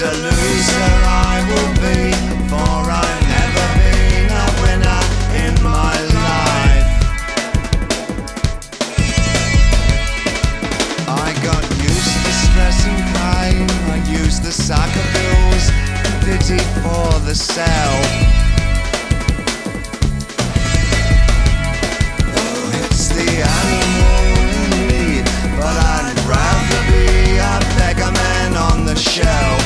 a loser I will be, for I've never been a winner in my life. I got used to stress and pain, I used the sack of bills, pity for the self. Oh, it's the animal in me, but I'd rather be a beggar man on the shelf.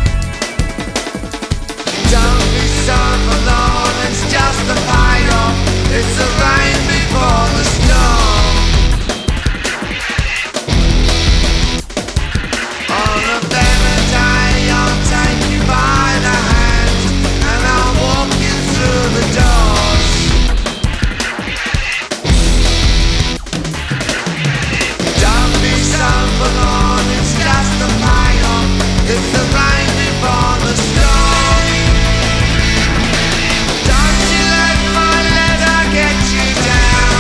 Don't be so forlorn, it's just a payoff. It's the rain before the storm. On a better day I'll take you by the hand, and I'll walk you through the doors. Don't be so forlorn, it's just a payoff. It's the rain before the storm. Don't you let my letter get you down.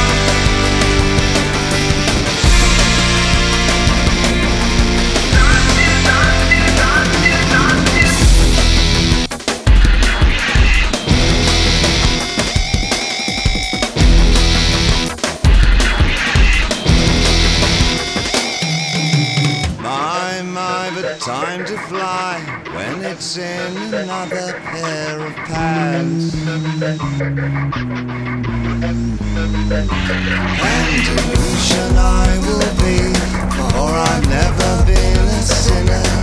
My, but time to fly when it's in another pair of pants. And delusion I will be, for I've never been a sinner